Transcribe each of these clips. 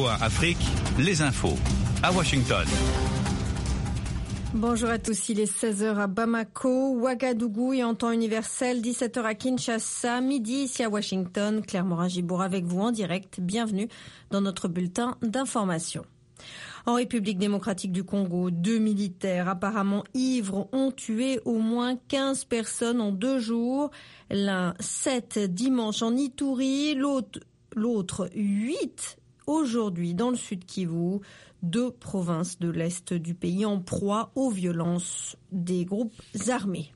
VOA Afrique, les infos à Washington. Bonjour à tous, il est 16h à Bamako, Ouagadougou et en temps universel, 17h à Kinshasa, midi ici à Washington. Claire Morin-Gibour avec vous en direct. Bienvenue dans notre bulletin d'information. En République démocratique du Congo, 2 militaires apparemment ivres ont tué au moins 15 personnes en 2 jours. L'un 7 dimanche en Ituri, l'autre 8 aujourd'hui dans le sud Kivu, 2 provinces de l'est du pays en proie aux violences des groupes armés.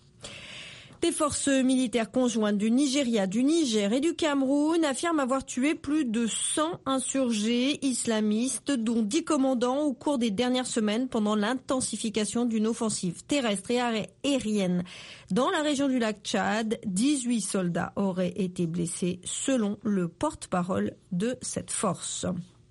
Des forces militaires conjointes du Nigeria, du Niger et du Cameroun affirment avoir tué plus de 100 insurgés islamistes, dont 10 commandants au cours des dernières semaines pendant l'intensification d'une offensive terrestre et aérienne. Dans la région du lac Tchad, 18 soldats auraient été blessés selon le porte-parole de cette force.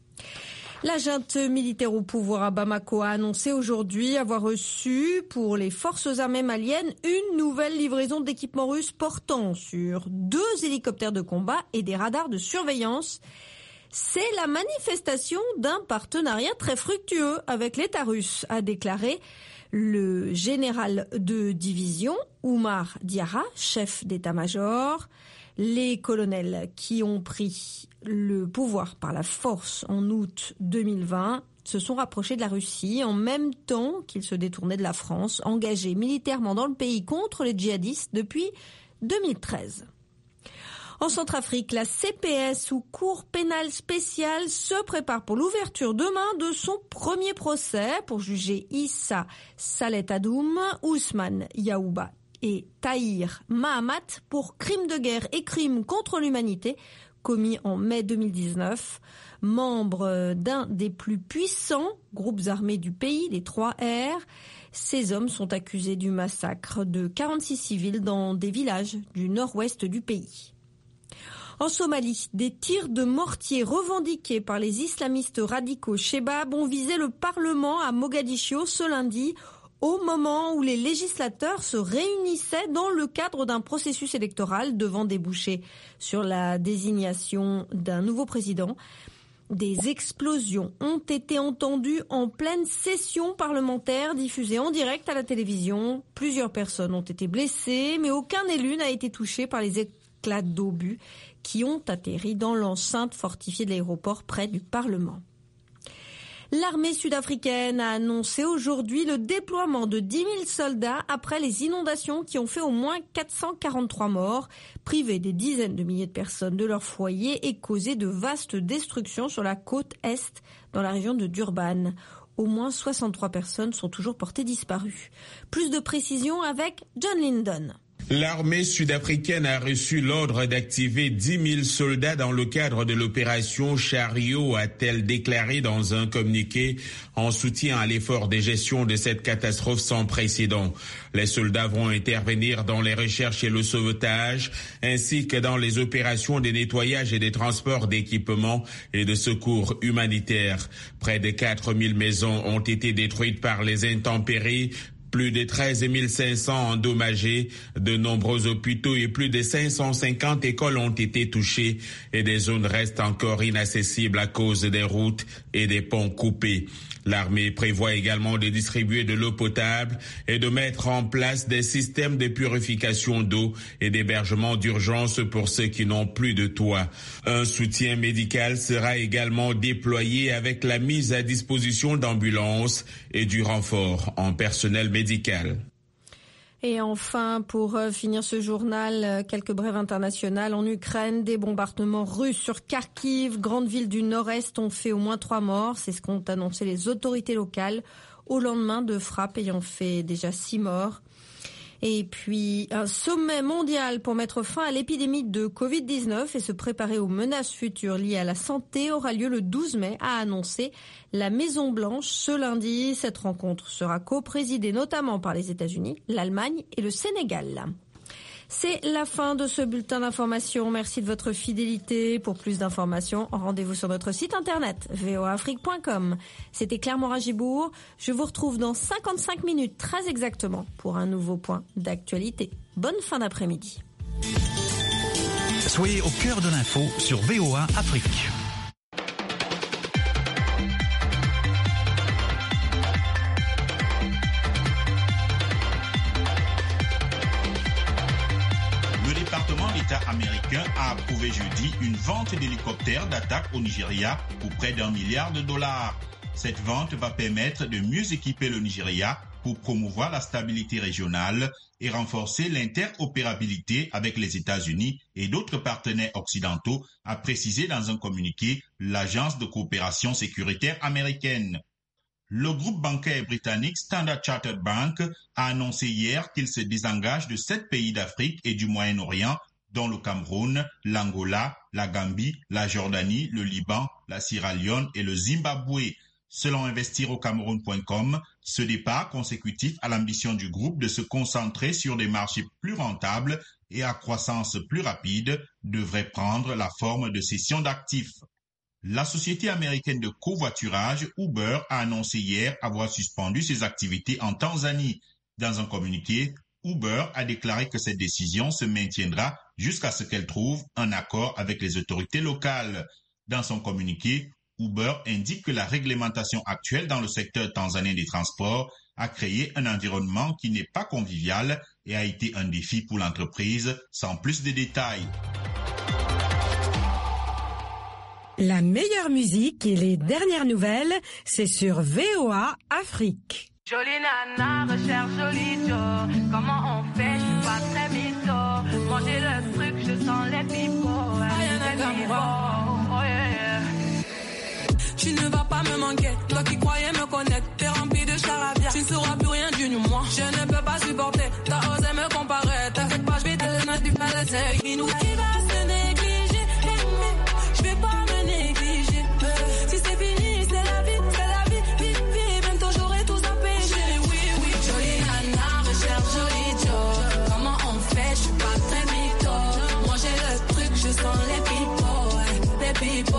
La junte militaire au pouvoir à Bamako a annoncé aujourd'hui avoir reçu pour les forces armées maliennes une nouvelle livraison d'équipements russes portant sur 2 hélicoptères de combat et des radars de surveillance. C'est la manifestation d'un partenariat très fructueux avec l'État russe, a déclaré le général de division Oumar Diarra, chef d'état-major. Les colonels qui ont pris le pouvoir par la force en août 2020 se sont rapprochés de la Russie en même temps qu'ils se détournaient de la France, engagée militairement dans le pays contre les djihadistes depuis 2013. En Centrafrique, la CPS ou Cour pénale spéciale se prépare pour l'ouverture demain de son premier procès pour juger Issa Salet Adoum, Ousmane Yaouba et Tahir Mahamat pour crimes de guerre et crimes contre l'humanité commis en mai 2019. Membres d'un des plus puissants groupes armés du pays, les 3R, ces hommes sont accusés du massacre de 46 civils dans des villages du nord-ouest du pays. En Somalie, des tirs de mortier revendiqués par les islamistes radicaux Shebab ont visé le Parlement à Mogadiscio ce lundi, au moment où les législateurs se réunissaient dans le cadre d'un processus électoral devant déboucher sur la désignation d'un nouveau président. Des explosions ont été entendues en pleine session parlementaire diffusée en direct à la télévision. Plusieurs personnes ont été blessées, mais aucun élu n'a été touché par les éclats d'obus qui ont atterri dans l'enceinte fortifiée de l'aéroport près du Parlement. L'armée sud-africaine a annoncé aujourd'hui le déploiement de 10 000 soldats après les inondations qui ont fait au moins 443 morts, privé des dizaines de milliers de personnes de leur foyer et causé de vastes destructions sur la côte est dans la région de Durban. Au moins 63 personnes sont toujours portées disparues. Plus de précisions avec John Linden. L'armée sud-africaine a reçu l'ordre d'activer 10 000 soldats dans le cadre de l'opération Chariot, a-t-elle déclaré dans un communiqué en soutien à l'effort de gestion de cette catastrophe sans précédent. Les soldats vont intervenir dans les recherches et le sauvetage, ainsi que dans les opérations de nettoyage et de transport d'équipements et de secours humanitaires. Près de 4 000 maisons ont été détruites par les intempéries, plus de 13 500 endommagés, de nombreux hôpitaux et plus de 550 écoles ont été touchées et des zones restent encore inaccessibles à cause des routes et des ponts coupés. L'armée prévoit également de distribuer de l'eau potable et de mettre en place des systèmes de purification d'eau et d'hébergement d'urgence pour ceux qui n'ont plus de toit. Un soutien médical sera également déployé avec la mise à disposition d'ambulances et du renfort en personnel médical. Et enfin, pour finir ce journal, quelques brèves internationales. En Ukraine, des bombardements russes sur Kharkiv, grande ville du nord-est, ont fait au moins 3 morts. C'est ce qu'ont annoncé les autorités locales au lendemain de frappes ayant fait déjà 6 morts. Et puis, un sommet mondial pour mettre fin à l'épidémie de Covid-19 et se préparer aux menaces futures liées à la santé aura lieu le 12 mai, a annoncé la Maison-Blanche ce lundi. Cette rencontre sera co-présidée notamment par les États-Unis, l'Allemagne et le Sénégal. C'est la fin de ce bulletin d'information. Merci de votre fidélité. Pour plus d'informations, rendez-vous sur notre site internet voaafrique.com. C'était Claire Morin-Gibour. Je vous retrouve dans 55 minutes très exactement pour un nouveau point d'actualité. Bonne fin d'après-midi. Soyez au cœur de l'info sur VOA Afrique. américain a approuvé jeudi une vente d'hélicoptères d'attaque au Nigeria pour près d'$1 milliard. Cette vente va permettre de mieux équiper le Nigeria pour promouvoir la stabilité régionale et renforcer l'interopérabilité avec les États-Unis et d'autres partenaires occidentaux, a précisé dans un communiqué l'Agence de coopération sécuritaire américaine. Le groupe bancaire britannique Standard Chartered Bank a annoncé hier qu'il se désengage de 7 pays d'Afrique et du Moyen-Orient, dont le Cameroun, l'Angola, la Gambie, la Jordanie, le Liban, la Sierra Leone et le Zimbabwe. Selon investiraucameroun.com, ce départ consécutif à l'ambition du groupe de se concentrer sur des marchés plus rentables et à croissance plus rapide devrait prendre la forme de cession d'actifs. La société américaine de covoiturage Uber a annoncé hier avoir suspendu ses activités en Tanzanie. Dans un communiqué, Uber a déclaré que cette décision se maintiendra jusqu'à ce qu'elle trouve un accord avec les autorités locales. Dans son communiqué, Uber indique que la réglementation actuelle dans le secteur tanzanien des transports a créé un environnement qui n'est pas convivial et a été un défi pour l'entreprise, sans plus de détails. La meilleure musique et les dernières nouvelles, c'est sur VOA Afrique. Jolie nana, recherche joli Joe. Comment on fait, je suis pas très mytho. Manger le truc, je sens les pipots. Tu ne vas pas me manquer, toi qui croyais me connaître. T'es rempli de charabia, tu ne sauras plus rien du moi. Je ne peux pas supporter, t'as osé me comparer. T'inquiète pas, je vais te donner du palais. Qui va se négliger, je vais pas me négliger. Si c'est fini, c'est la vie, vie, bientôt j'aurai tout zappé. Oui, jolie nana, recherche joli Joe. Comment on fait, je suis pas très mytho. Manger le truc, je sens les pipots, les pipots.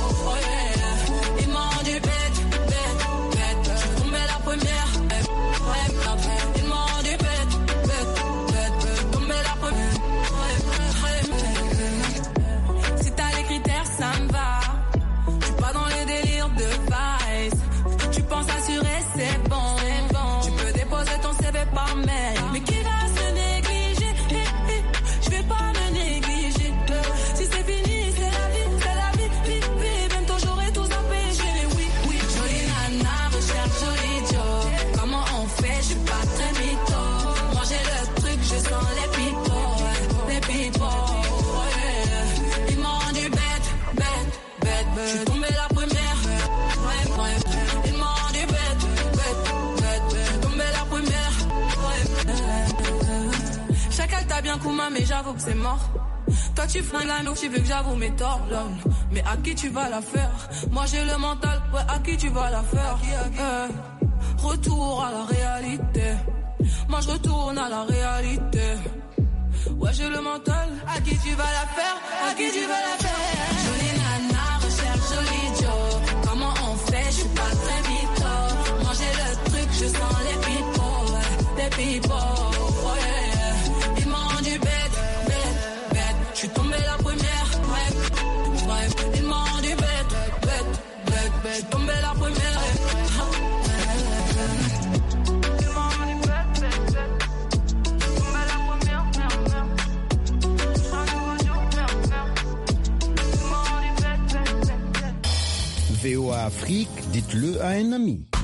Mais j'avoue que c'est mort. Toi tu flingues la meuf, tu veux que j'avoue mes torts. Mais à qui tu vas la faire? Moi j'ai le mental, ouais, à qui tu vas la faire? Retour à la réalité. Moi je retourne à la réalité. Ouais j'ai le mental. À qui tu vas la faire? À qui tu vas la faire? Jolie nana, recherche joli Joe. Comment on fait? Je suis pas très mytho. Moi j'ai le truc, je sens les pipots, les pipots. Je suis tombé la première, ouais. Ils m'ont rendu bête. Je suis tombé la première, Ils m'ont rendu bête. Je suis tombé la première, Je suis un nouveau jour, Ils m'ont rendu bête. VOA Afrique, dites-le à un ami.